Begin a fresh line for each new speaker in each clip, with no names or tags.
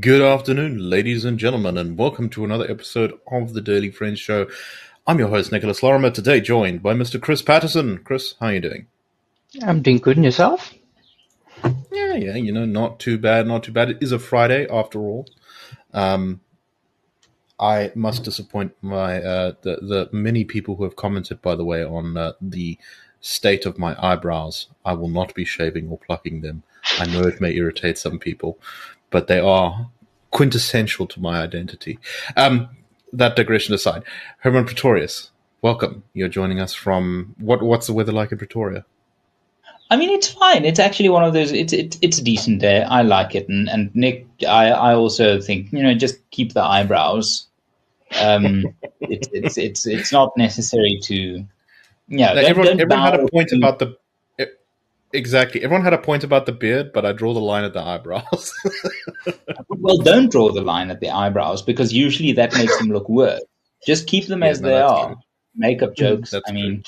Good afternoon, ladies and gentlemen, and welcome to another episode of the Daily Friends Show. I'm your host, Nicholas Lorimer, today joined by Mr. Chris Patterson. Chris, how are you doing?
I'm doing good, and yourself?
Yeah, not too bad, not too bad. It is a Friday, after all. I must disappoint the many people who have commented, by the way, on the state of my eyebrows. I will not be shaving or plucking them. I know it may irritate some people, but they are quintessential to my identity. That digression aside, Herman Pretorius, welcome. You're joining us from what's the weather like in Pretoria?
I mean, it's fine. It's actually one of those. It's a decent day. I like it, and Nick, I also think just keep the eyebrows. It's not necessary to. Yeah,
everyone had a point about the. Exactly. Everyone had a point about the beard, but I draw the line at the eyebrows.
Well, don't draw the line at the eyebrows because usually that makes them look worse. Just keep them as they are. True. Makeup jokes.
That's
I mean.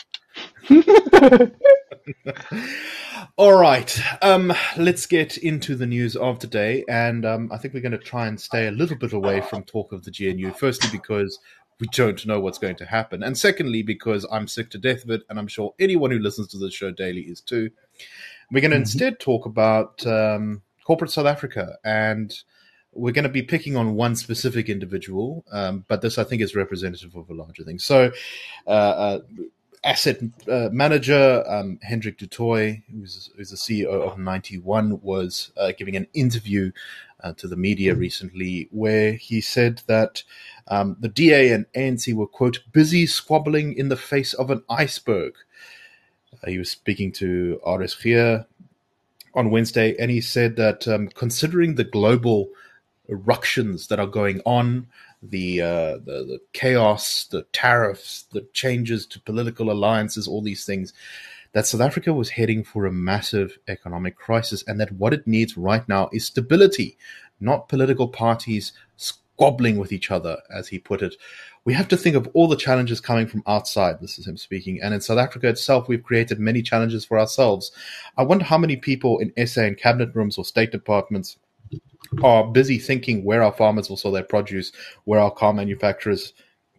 All right. Let's get into the news of today, and I think we're going to try and stay a little bit away from talk of the GNU. Firstly, because we don't know what's going to happen, and secondly, because I'm sick to death of it, and I'm sure anyone who listens to this show daily is too. We're going to instead talk about corporate South Africa, and we're going to be picking on one specific individual, but this, I think, is representative of a larger thing. So, asset manager Hendrik du Toit, who's the CEO of 91, was giving an interview to the media recently where he said that the DA and ANC were, quote, busy squabbling in the face of an iceberg. He was speaking to RSG on Wednesday, and he said that considering the global ructions that are going on, the chaos, the tariffs, the changes to political alliances, all these things, that South Africa was heading for a massive economic crisis, and that what it needs right now is stability, not political parties squabbling with each other, as he put it. We have to think of all the challenges coming from outside. This is him speaking. And in South Africa itself, we've created many challenges for ourselves. I wonder how many people in SA and cabinet rooms or state departments are busy thinking where our farmers will sell their produce, where our car manufacturers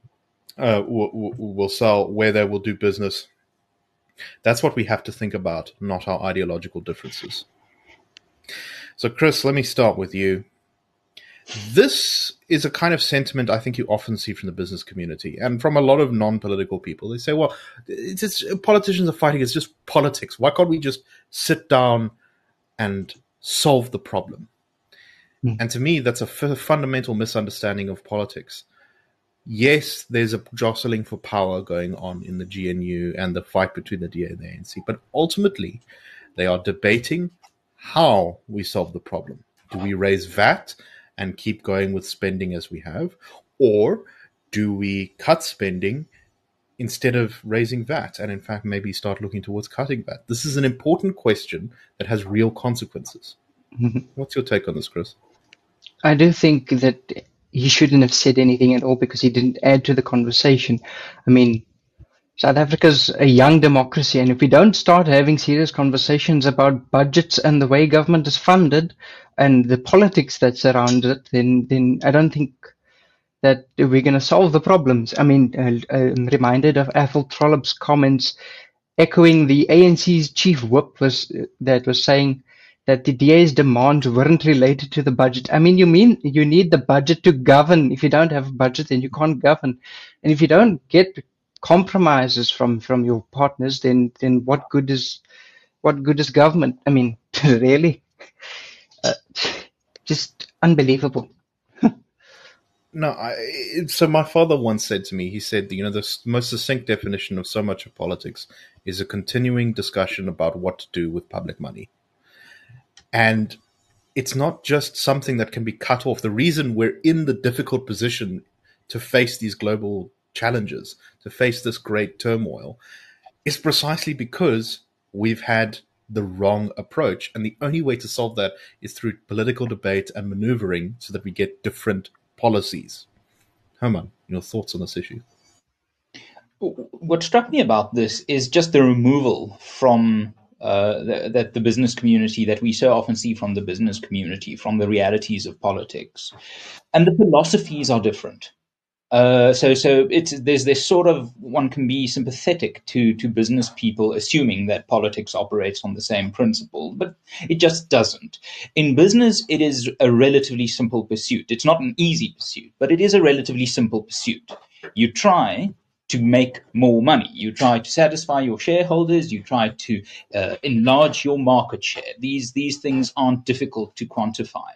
will sell, where they will do business. That's what we have to think about, not our ideological differences. So, Chris, let me start with you. This is a kind of sentiment I think you often see from the business community and from a lot of non-political people. They say, well, it's just, politicians are fighting. It's just politics. Why can't we just sit down and solve the problem? And to me, that's a fundamental misunderstanding of politics. Yes, there's a jostling for power going on in the GNU and the fight between the DA and the ANC, but ultimately, they are debating how we solve the problem. Do we raise VAT and keep going with spending as we have, or do we cut spending instead of raising VAT and, in fact, maybe start looking towards cutting VAT? This is an important question that has real consequences. What's your take on this, Chris?
I do think that he shouldn't have said anything at all because he didn't add to the conversation. I mean, South Africa's a young democracy, and if we don't start having serious conversations about budgets and the way government is funded and the politics that surround it, then I don't think that we're going to solve the problems. I mean, I'm reminded of Athol Trollop's comments echoing the ANC's chief whip that was saying that the DA's demands weren't related to the budget. I mean, you need the budget to govern. If you don't have a budget, then you can't govern. And if you don't get compromises from your partners, then what good is government? I mean, really, just unbelievable.
No, so my father once said to me, he said, the most succinct definition of so much of politics is a continuing discussion about what to do with public money. And it's not just something that can be cut off. The reason we're in the difficult position to face these global challenges, to face this great turmoil, is precisely because we've had the wrong approach. And the only way to solve that is through political debate and maneuvering so that we get different policies. Herman, your thoughts on this issue?
What struck me about this is just the removal from that the business community, that we so often see from the business community, from the realities of politics, and the philosophies are different. So there's this sort of, one can be sympathetic to business people assuming that politics operates on the same principle, but it just doesn't. In business, it is a relatively simple pursuit. It's not an easy pursuit, but it is a relatively simple pursuit. You try to make more money. You try to satisfy your shareholders. You try to enlarge your market share. These things aren't difficult to quantify.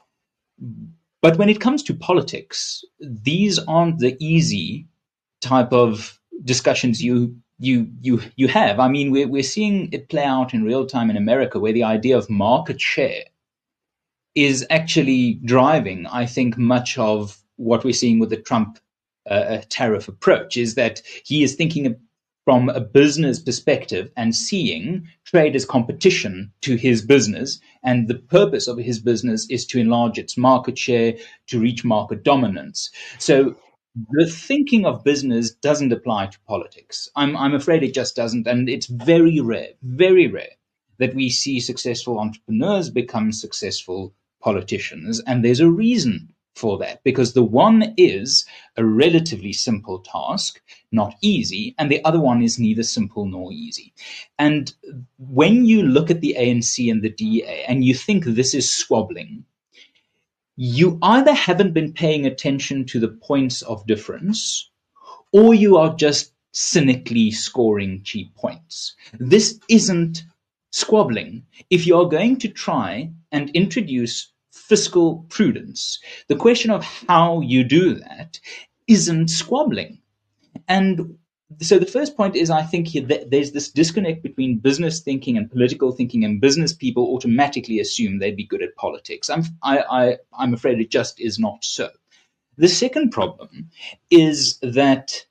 But when it comes to politics, these aren't the easy type of discussions you have. I mean, we're seeing it play out in real time in America, where the idea of market share is actually driving, I think, much of what we're seeing with the Trump tariff approach, is that he is thinking from a business perspective and seeing trade as competition to his business. And the purpose of his business is to enlarge its market share, to reach market dominance. So the thinking of business doesn't apply to politics. I'm afraid it just doesn't. And it's very rare that we see successful entrepreneurs become successful politicians. And there's a reason for that, because the one is a relatively simple task, not easy, and the other one is neither simple nor easy. And when you look at the ANC and the DA and you think this is squabbling, you either haven't been paying attention to the points of difference, or you are just cynically scoring cheap points. This isn't squabbling. If you are going to try and introduce fiscal prudence, the question of how you do that isn't squabbling. And so the first point is, I think there's this disconnect between business thinking and political thinking, and business people automatically assume they'd be good at politics. I'm afraid it just is not so. The second problem is that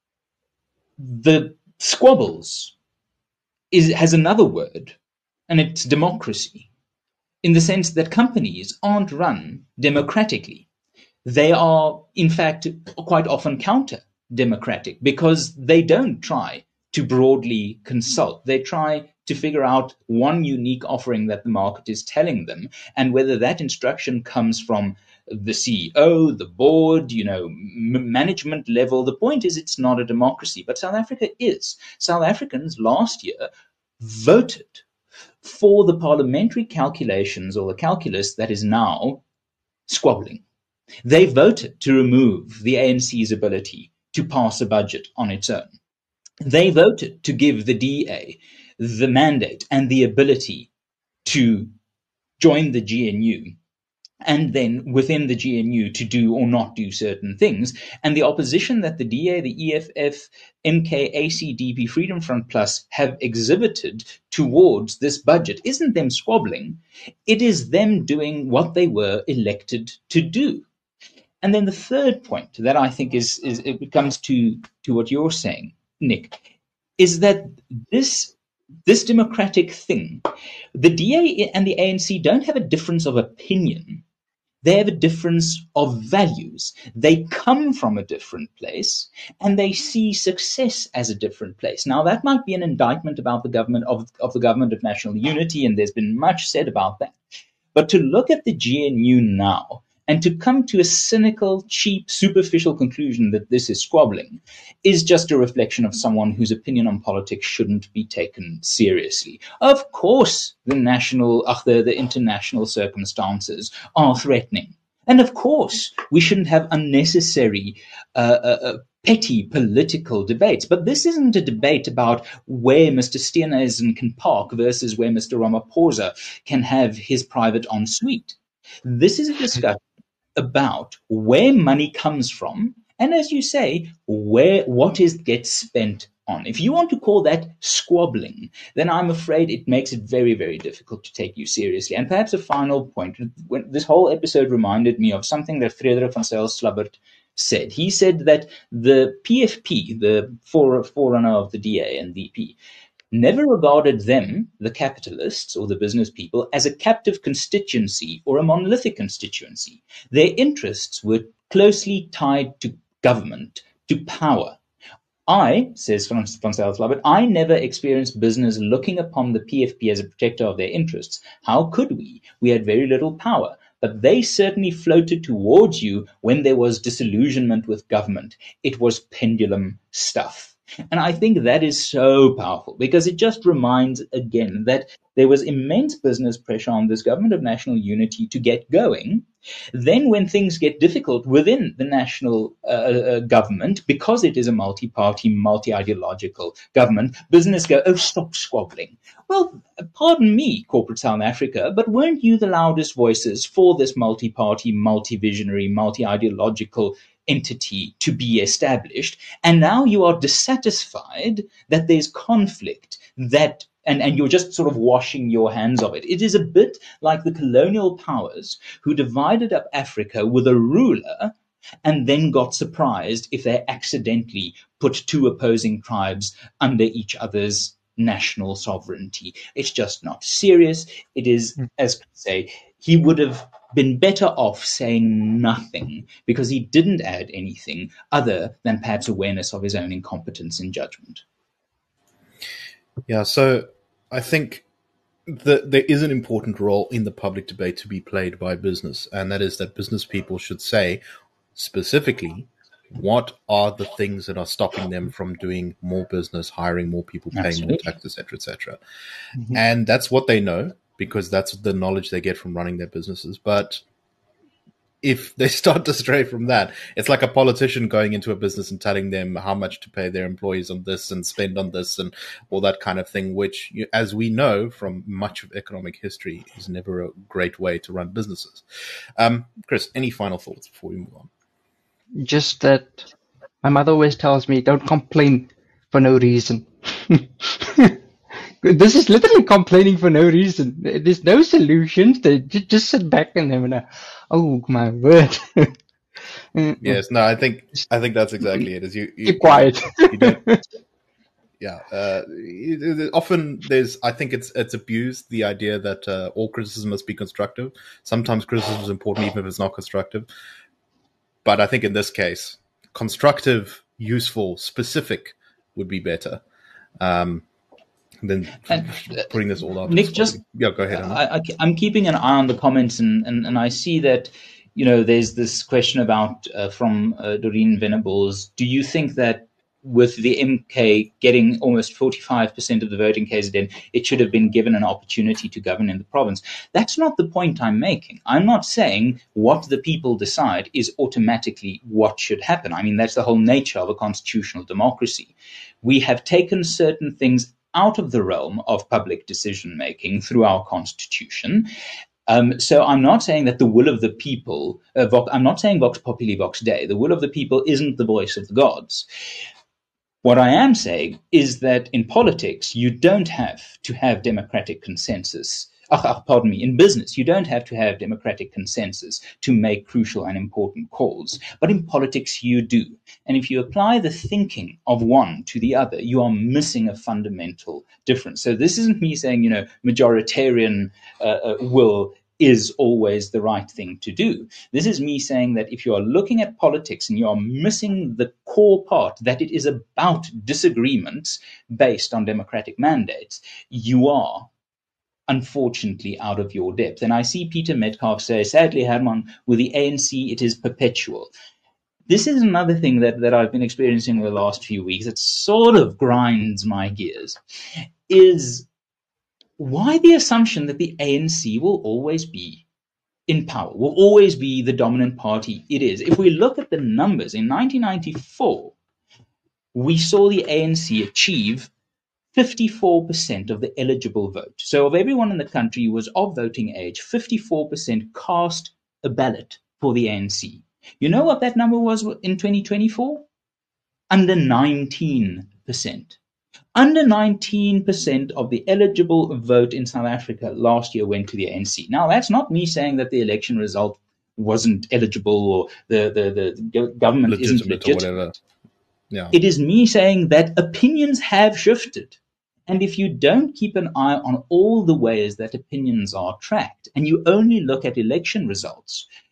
the squabbles has another word, and it's democracy, in the sense that companies aren't run democratically. They are, in fact, quite often counter-democratic, because they don't try to broadly consult. They try to figure out one unique offering that the market is telling them, and whether that instruction comes from the CEO, the board, management level. The point is, it's not a democracy, but South Africa is. South Africans last year voted for the parliamentary calculations, or the calculus that is now squabbling. They voted to remove the ANC's ability to pass a budget on its own. They voted to give the DA the mandate and the ability to join the GNU, and then within the GNU to do or not do certain things. And the opposition that the DA, the EFF, MK, ACDP, Freedom Front Plus have exhibited towards this budget isn't them squabbling. It is them doing what they were elected to do. And then the third point that I think is it comes to what you're saying, Nick, is that this democratic thing, the DA and the ANC don't have a difference of opinion. They have a difference of values. They come from a different place, and they see success as a different place. Now, that might be an indictment about the government of the government of national unity, and there's been much said about that. But to look at the GNU now and to come to a cynical, cheap, superficial conclusion that this is squabbling is just a reflection of someone whose opinion on politics shouldn't be taken seriously. Of course, the international circumstances are threatening. And of course, we shouldn't have unnecessary, petty political debates. But this isn't a debate about where Mr. Steenhuisen can park versus where Mr. Ramaphosa can have his private ensuite. This is a discussion about where money comes from, and as you say, what gets spent on. If you want to call that squabbling, then I'm afraid it makes it very, very difficult to take you seriously. And perhaps a final point, when this whole episode reminded me of something that Frederik van Zyl-Slabbert said. He said that the PFP, the forerunner of the DA and DP, never regarded them, the capitalists or the business people, as a captive constituency or a monolithic constituency. Their interests were closely tied to government, to power. Says Van Zyl, I never experienced business looking upon the PFP as a protector of their interests. How could we? We had very little power. But they certainly floated towards you when there was disillusionment with government. It was pendulum stuff. And I think that is so powerful because it just reminds again that there was immense business pressure on this government of national unity to get going. Then when things get difficult within the national government, because it is a multi-party, multi-ideological government, business go, oh, stop squabbling. Well, pardon me, corporate South Africa, but weren't you the loudest voices for this multi-party, multi-visionary, multi-ideological entity to be established? And now you are dissatisfied that there's conflict, that and you're just sort of washing your hands of it. It is a bit like the colonial powers who divided up Africa with a ruler and then got surprised if they accidentally put two opposing tribes under each other's national sovereignty. It's just not serious. It is, as I say, he would have been better off saying nothing because he didn't add anything other than perhaps awareness of his own incompetence in judgment.
Yeah, so I think that there is an important role in the public debate to be played by business, and that is that business people should say specifically what are the things that are stopping them from doing more business, hiring more people, paying more taxes, et cetera. Mm-hmm. And that's what they know because that's the knowledge they get from running their businesses. But if they start to stray from that, it's like a politician going into a business and telling them how much to pay their employees on this and spend on this and all that kind of thing, which, as we know from much of economic history, is never a great way to run businesses. Chris, any final thoughts before we move on?
Just that my mother always tells me, don't complain for no reason. This is literally complaining for no reason. There's no solutions. They just sit back and they oh my word.
Yes, no, I think that's exactly it. Is you
keep quiet.
You don't, yeah. Often I think it's abused, the idea that all criticism must be constructive. Sometimes criticism is important even if it's not constructive. But I think in this case, constructive, useful, specific would be better. Than putting this all out.
Nick, just
go ahead.
I'm keeping an eye on the comments, and I see that there's this question about from Doreen Venables. Do you think that with the MK getting almost 45% of the vote in KZN, it should have been given an opportunity to govern in the province? That's not the point I'm making. I'm not saying what the people decide is automatically what should happen. I mean, that's the whole nature of a constitutional democracy. We have taken certain things out of the realm of public decision-making through our constitution. So I'm not saying that the will of the people, I'm not saying Vox Populi, Vox Dei, the will of the people isn't the voice of the gods. What I am saying is that in politics, you don't have to have democratic consensus. In business, you don't have to have democratic consensus to make crucial and important calls. But in politics, you do. And if you apply the thinking of one to the other, you are missing a fundamental difference. So this isn't me saying, majoritarian will is always the right thing to do. This is me saying that if you are looking at politics and you are missing the core part, that it is about disagreements based on democratic mandates, you are unfortunately out of your depth. And I see Peter Metcalf say, sadly, Herman, with the ANC, it is perpetual. This is another thing that I've been experiencing over the last few weeks. It sort of grinds my gears, is why the assumption that the ANC will always be in power, will always be the dominant party it is. If we look at the numbers, in 1994, we saw the ANC achieve 54% of the eligible vote. So of everyone in the country who was of voting age, 54% cast a ballot for the ANC. You know what that number was in 2024? Under 19%. Under 19% of the eligible vote in South Africa last year went to the ANC. Now, that's not me saying that the election result wasn't eligible or the government isn't legitimate.
Or whatever. Yeah.
It is me saying that opinions have shifted. And if you don't keep an eye on all the ways that opinions are tracked, and you only look at election results,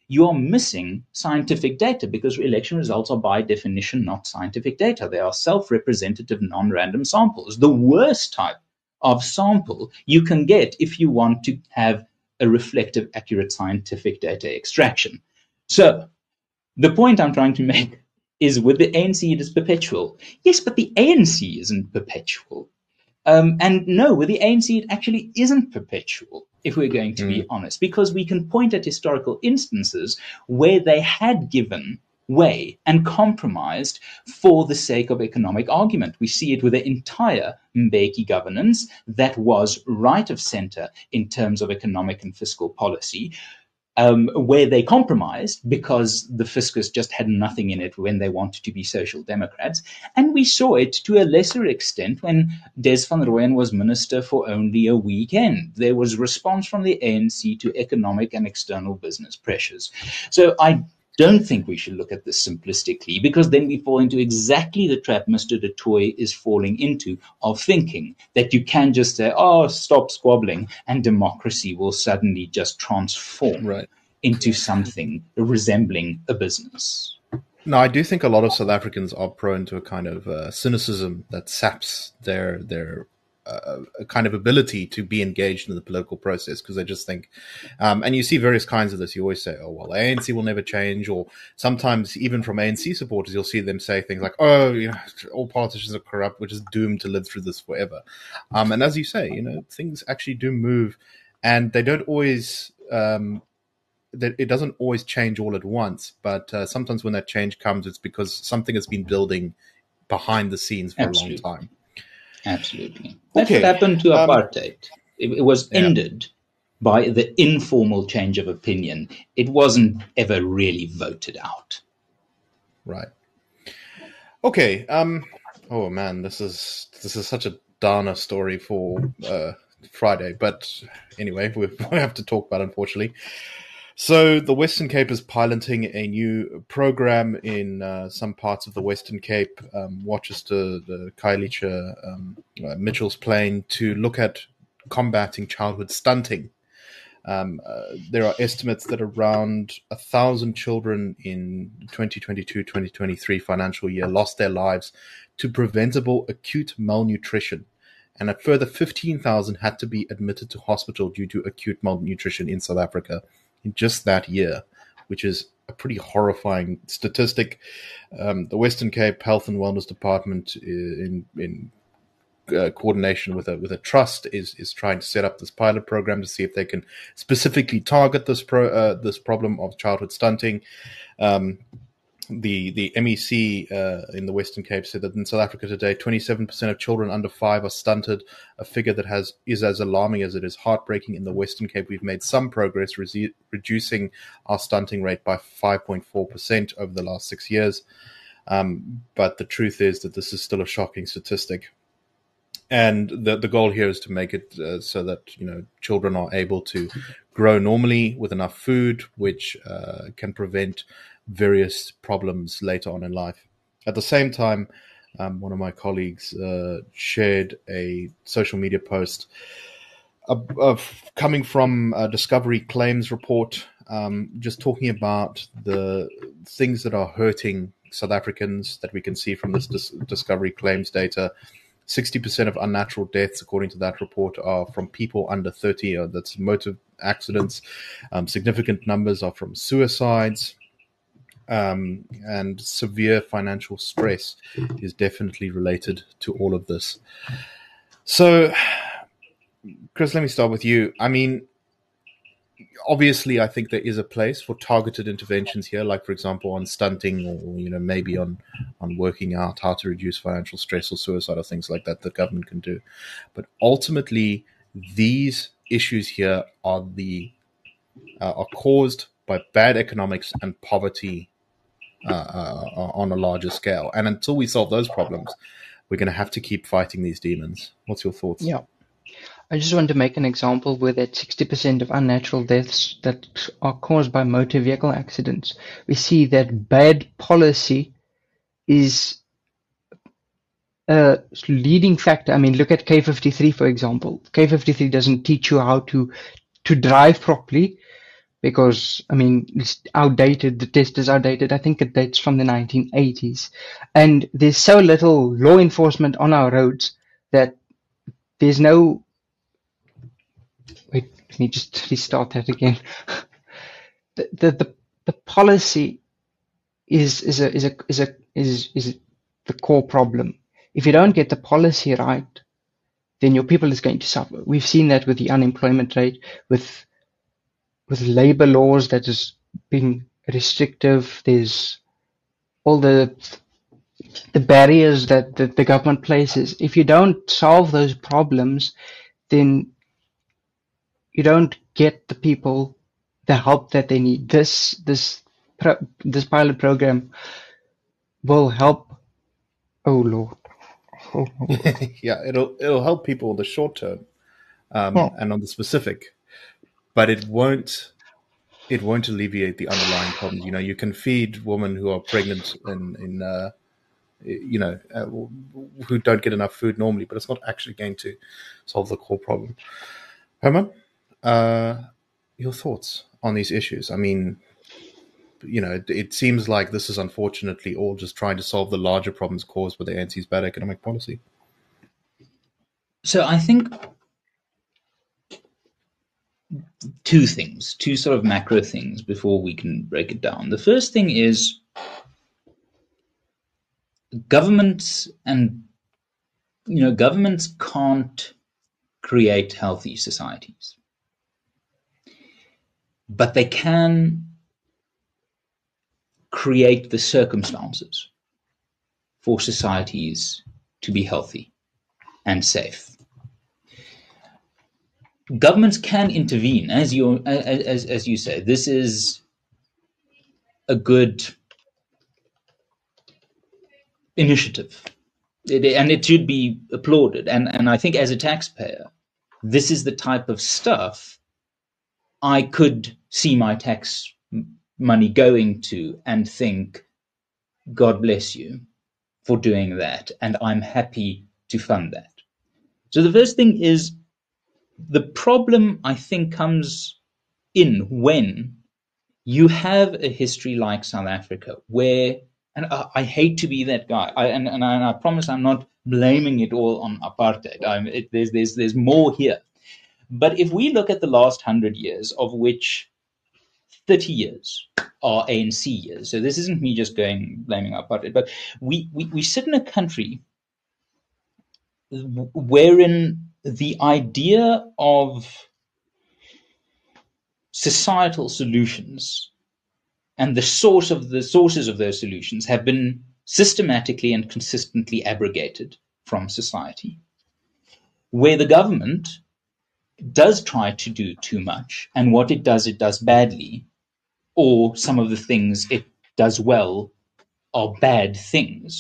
you are missing scientific data, because election results are by definition not scientific data. They are self-representative, non-random samples. The worst type of sample you can get if you want to have a reflective, accurate scientific data extraction. So the point I'm trying to make is, with the ANC, it is perpetual. Yes, but the ANC isn't perpetual. And no, with the ANC, it actually isn't perpetual, if we're going to be honest, because we can point at historical instances where they had given way and compromised for the sake of economic argument. We see it with the entire Mbeki governance that was right of center in terms of economic and fiscal policy, where they compromised because the fiscus just had nothing in it when they wanted to be social democrats. And we saw it to a lesser extent when Des van Rooyen was minister for only a weekend. There was response from the ANC to economic and external business pressures. So I don't think we should look at this simplistically, because then we fall into exactly the trap Mr. Du Toit is falling into, of thinking that you can just say, oh, stop squabbling, and democracy will suddenly just transform into something resembling a business.
No, I do think a lot of South Africans are prone to a kind of cynicism that saps their kind of ability to be engaged in the political process, because they just think, and you see various kinds of this. You always say, oh, well, ANC will never change, or sometimes even from ANC supporters, you'll see them say things like, oh, you know, all politicians are corrupt, we're just doomed to live through this forever. And as you say, you know, things actually do move, and they don't always, it doesn't always change all at once, but sometimes when that change comes, it's because something has been building behind the scenes for a long time.
Absolutely. That's what happened to apartheid. It was ended by the informal change of opinion. It wasn't ever really voted out.
Right. Okay. Oh man, this is such a downer story for Friday, but anyway, we have to talk about it, unfortunately. So the Western Cape is piloting a new program in some parts of the Western Cape, Worcester, the Khayelitsha, Mitchell's Plain, to look at combating childhood stunting. There are estimates that around 1,000 children in 2022-2023 financial year lost their lives to preventable acute malnutrition, and a further 15,000 had to be admitted to hospital due to acute malnutrition in South Africa in just that year, which is a pretty horrifying statistic. The Western Cape Health and Wellness Department, in coordination with a trust, is trying to set up this pilot program to see if they can specifically target this problem of childhood stunting. The MEC in the Western Cape said that in South Africa today, 27% of children under 5 are stunted, a figure that is as alarming as it is heartbreaking. In the Western Cape, we've made some progress reducing our stunting rate by 5.4% over the last 6 years. But the truth is that this is still a shocking statistic. And the goal here is to make it so that, you know, children are able to grow normally with enough food, which can prevent various problems later on in life. At the same time, one of my colleagues shared a social media post of coming from a Discovery Claims report, just talking about the things that are hurting South Africans that we can see from this Discovery Claims data. 60% of unnatural deaths, according to that report, are from people under 30. That's motor accidents. Significant numbers are from suicides. And severe financial stress is definitely related to all of this. So, Chris, let me start with you. I mean, obviously, I think there is a place for targeted interventions here, like, for example, on stunting, or, you know, maybe on working out how to reduce financial stress or suicide or things like that government can do. But ultimately, these issues here are caused by bad economics and poverty on a larger scale. And until we solve those problems, we're going to have to keep fighting these demons. What's your thoughts?
Yeah. I just want to make an example with that 60% of unnatural deaths that are caused by motor vehicle accidents. We see that bad policy is a leading factor. I mean, look at K53, for example. K53 doesn't teach you how to drive properly, because, I mean, it's outdated. The test is outdated. I think it dates from the 1980s. And there's so little law enforcement on our roads that there's no... Wait, let me just restart that again. The policy is the core problem. If you don't get the policy right, then your people is going to suffer. We've seen that with the unemployment rate, with labor laws that is being restrictive. There's all the barriers that the government places. If you don't solve those problems, then you don't get the people the help that they need. This pilot program will help. Oh Lord. Oh, Lord.
Yeah, it'll help people in the short term, and on the specific, but it won't alleviate the underlying problems. You know, you can feed women who are pregnant who don't get enough food normally, but it's not actually going to solve the core problem. Herman, your thoughts on these issues? I mean, you know, it seems like this is unfortunately all just trying to solve the larger problems caused by the ANC's bad economic policy.
So I think two sort of macro things before we can break it down. The first thing is governments can't create healthy societies, but they can create the circumstances for societies to be healthy and safe. Governments can intervene, as you say. This is a good initiative, and it should be applauded. And I think as a taxpayer, this is the type of stuff I could see my tax money going to and think, God bless you for doing that, and I'm happy to fund that. So the first thing is, the problem, I think, comes in when you have a history like South Africa where, and I hate to be that guy, and I promise I'm not blaming it all on apartheid. There's more here. But if we look at the last 100 years, of which 30 years are ANC years, so this isn't me just blaming apartheid, but we sit in a country wherein the idea of societal solutions and the sources of those solutions have been systematically and consistently abrogated from society, where the government does try to do too much, and what it does badly, or some of the things it does well are bad things.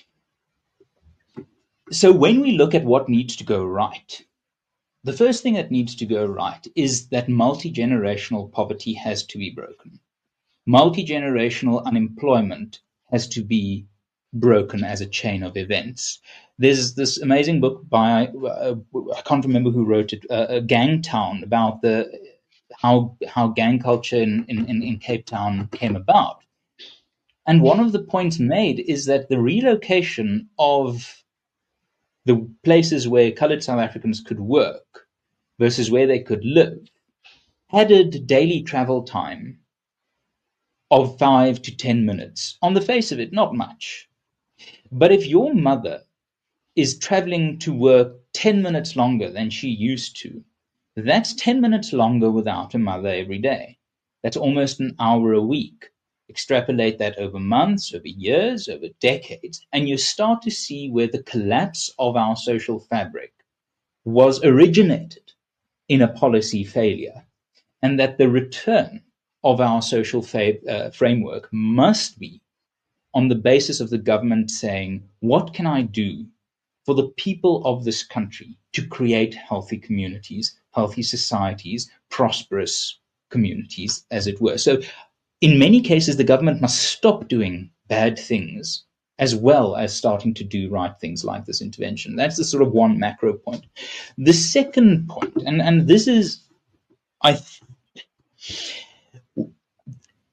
So when we look at what needs to go right, the first thing that needs to go right is that multi-generational poverty has to be broken. Multi-generational unemployment has to be broken as a chain of events. There's this amazing book by, I can't remember who wrote it, Gangtown, about how gang culture in Cape Town came about. And one of the points made is that the relocation of the places where colored South Africans could work versus where they could live added daily travel time of 5 to 10 minutes. On the face of it, not much. But if your mother is traveling to work 10 minutes longer than she used to, that's 10 minutes longer without a mother every day. That's almost an hour a week. Extrapolate that over months, over years, over decades, and you start to see where the collapse of our social fabric was originated in a policy failure, and that the return of our social framework must be on the basis of the government saying, what can I do for the people of this country to create healthy communities, healthy societies, prosperous communities, as it were. So in many cases, the government must stop doing bad things as well as starting to do right things like this intervention. That's the sort of one macro point. The second point, and this is,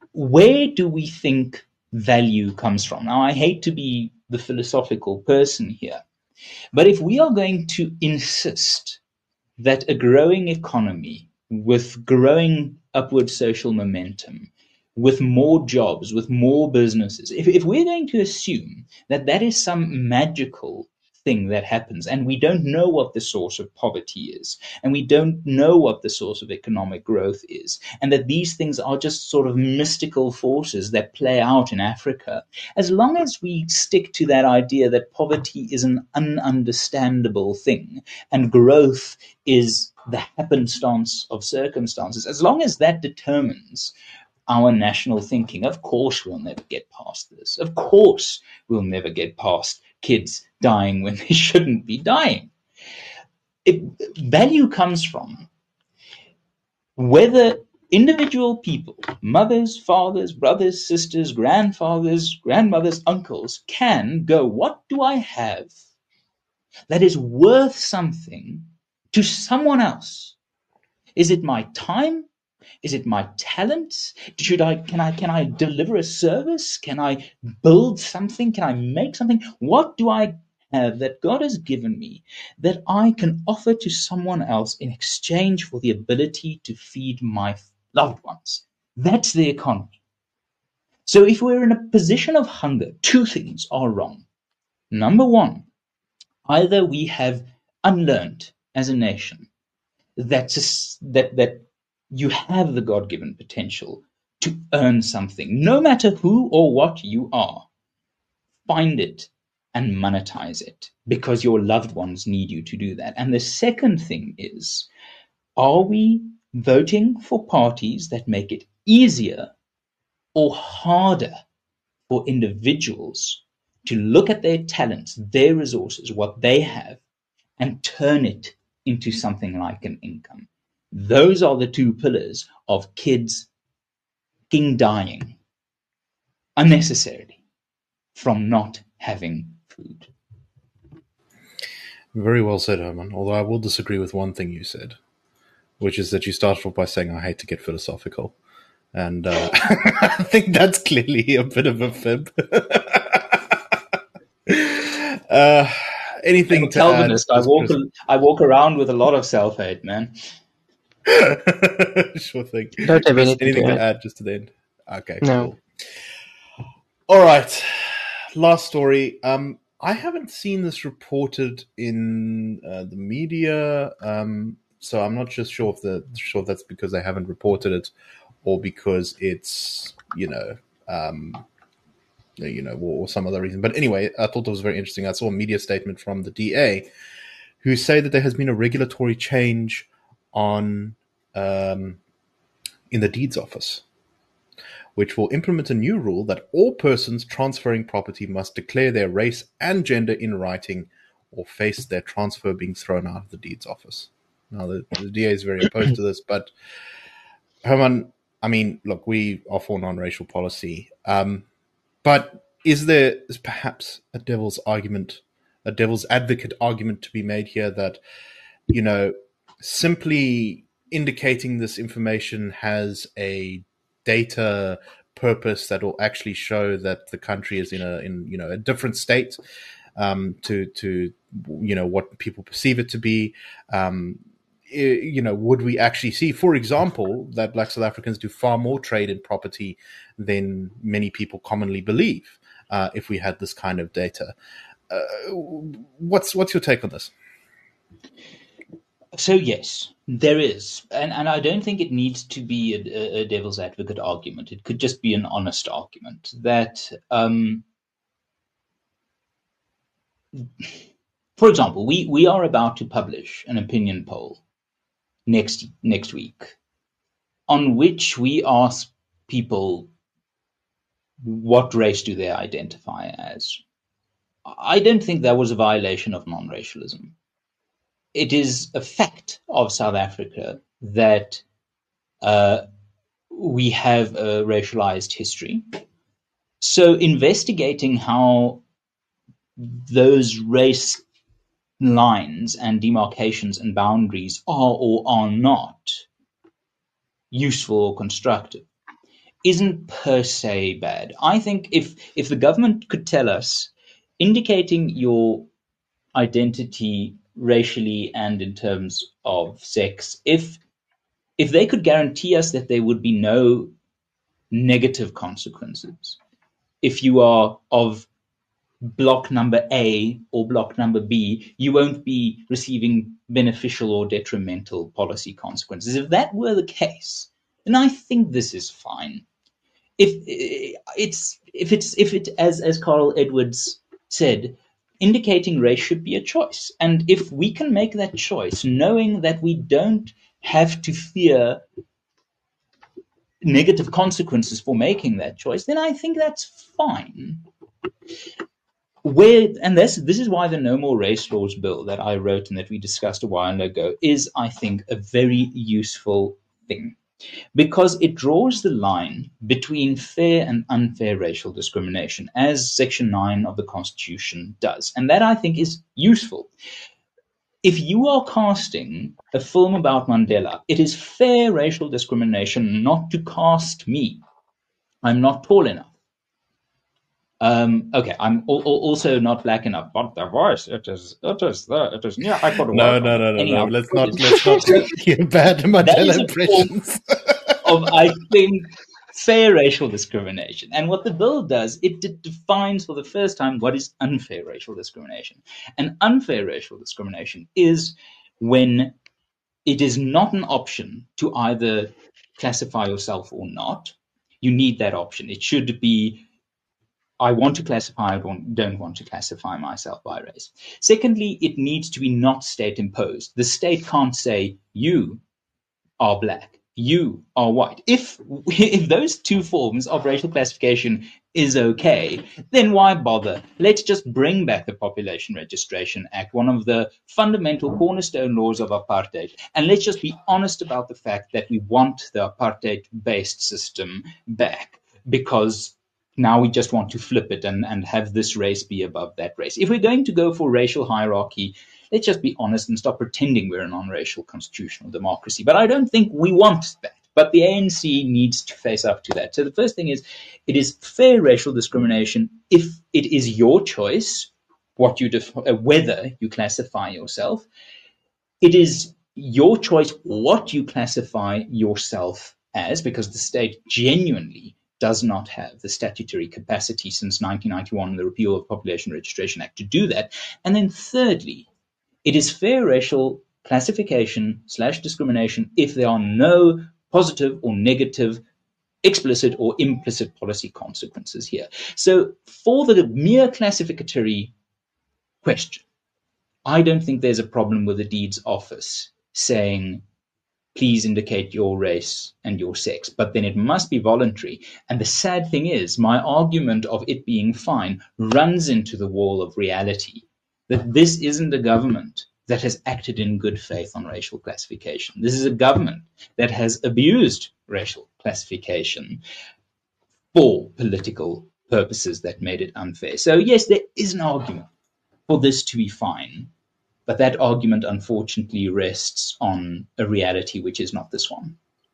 where do we think value comes from? Now, I hate to be the philosophical person here, but if we are going to insist that a growing economy with growing upward social momentum, with more jobs, with more businesses, if we're going to assume that that is some magical thing that happens, and we don't know what the source of poverty is, and we don't know what the source of economic growth is, and that these things are just sort of mystical forces that play out in Africa, as long as we stick to that idea that poverty is an ununderstandable thing and growth is the happenstance of circumstances, as long as that determines our national thinking, of course we'll never get past this. Of course we'll never get past kids dying when they shouldn't be dying. Value comes from whether individual people, mothers, fathers, brothers, sisters, grandfathers, grandmothers, uncles, can go, what do I have that is worth something to someone else? Is it my time? Is it my talent? Can I deliver a service? Can I build something? Can I make something? What do I have that God has given me that I can offer to someone else in exchange for the ability to feed my loved ones? That's the economy. So if we're in a position of hunger, two things are wrong. Number one, either we have unlearned as a nation that you have the God-given potential to earn something, no matter who or what you are. Find it and monetize it, because your loved ones need you to do that. And the second thing is, are we voting for parties that make it easier or harder for individuals to look at their talents, their resources, what they have, and turn it into something like an income? Those are the two pillars of kids dying unnecessarily from not having food.
Very well said, Herman. Although I will disagree with one thing you said, which is that you started off by saying, I hate to get philosophical. And I think that's clearly a bit of a fib. Anything to
Calvinist,
add?
I walk around with a lot of self-hate, man.
Sure thing.
Don't have anything
to add just to the end? Okay,
no.
Cool. All right. Last story. I haven't seen this reported in the media, so I'm not just sure if that's because they haven't reported it or because it's or some other reason. But anyway, I thought it was very interesting. I saw a media statement from the DA who say that there has been a regulatory change in the deeds office, which will implement a new rule that all persons transferring property must declare their race and gender in writing or face their transfer being thrown out of the deeds office. Now, the DA is very opposed to this, but Herman, I mean, look, we are for non-racial policy, but is perhaps a devil's advocate argument to be made here that, simply indicating this information has a data purpose that will actually show that the country is in a different state to what people perceive it to be? Would we actually see, for example, that Black South Africans do far more trade in property than many people commonly believe if we had this kind of data? What's your take on this?
So yes, there is, and I don't think it needs to be a devil's advocate argument. It could just be an honest argument that, for example, we are about to publish an opinion poll next week, on which we ask people what race do they identify as. I don't think that was a violation of non-racialism. It is a fact of South Africa that we have a racialized history. So investigating how those race lines and demarcations and boundaries are or are not useful or constructive isn't per se bad. I think if the government could tell us, indicating your identity racially and in terms of sex, if they could guarantee us that there would be no negative consequences if you are of block number A or block number B, you won't be receiving beneficial or detrimental policy consequences. If that were the case, then I think this is fine. If it as Carl Edwards said, indicating race should be a choice, and if we can make that choice, knowing that we don't have to fear negative consequences for making that choice, then I think that's fine. This is why the No More Race Laws bill that I wrote and that we discussed a while ago is, I think, a very useful thing, because it draws the line between fair and unfair racial discrimination, as Section 9 of the Constitution does. And that, I think, is useful. If you are casting a film about Mandela, it is fair racial discrimination not to cast me. I'm not tall enough. Okay, I'm also not black enough, but the voice, it is near. I could
No. Let's not hear bad Mandela impressions.
Of, I think, fair racial discrimination. And what the bill does, it defines for the first time what is unfair racial discrimination. And unfair racial discrimination is when it is not an option to either classify yourself or not. You need that option. It should be, I want to classify, I don't want to classify myself by race. Secondly, it needs to be not state imposed. The state can't say, you are black, you are white. If those two forms of racial classification is okay, then why bother? Let's just bring back the Population Registration Act, one of the fundamental cornerstone laws of apartheid, and let's just be honest about the fact that we want the apartheid-based system back, because now we just want to flip it and have this race be above that race. If we're going to go for racial hierarchy, let's just be honest and stop pretending we're a non-racial constitutional democracy. But I don't think we want that. But the ANC needs to face up to that. So the first thing is, it is fair racial discrimination if it is your choice whether you classify yourself. It is your choice what you classify yourself as, because the state genuinely does not have the statutory capacity since 1991, the repeal of the Population Registration Act, to do that. And then thirdly, it is fair racial classification / discrimination if there are no positive or negative, explicit or implicit policy consequences here. So for the mere classificatory question, I don't think there's a problem with the deeds office saying, please indicate your race and your sex, but then it must be voluntary. And the sad thing is, my argument of it being fine runs into the wall of reality, that this isn't a government that has acted in good faith on racial classification. This is a government that has abused racial classification for political purposes that made it unfair. So yes, there is an argument for this to be fine, but that argument, unfortunately, rests on a reality which is not this one.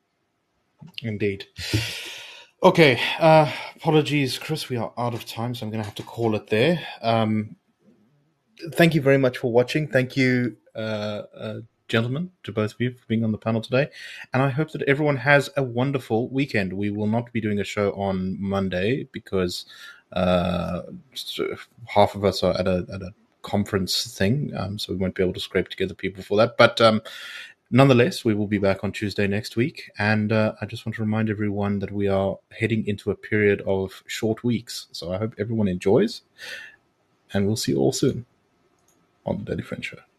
Indeed. Okay. Apologies, Chris. We are out of time, so I'm going to have to call it there. Thank you very much for watching. Thank you, gentlemen, to both of you for being on the panel today. And I hope that everyone has a wonderful weekend. We will not be doing a show on Monday because half of us are at a conference thing, so we won't be able to scrape together people for that. But nonetheless, we will be back on Tuesday next week. And I just want to remind everyone that we are heading into a period of short weeks. So I hope everyone enjoys. And we'll see you all soon on The Daily Friend Show.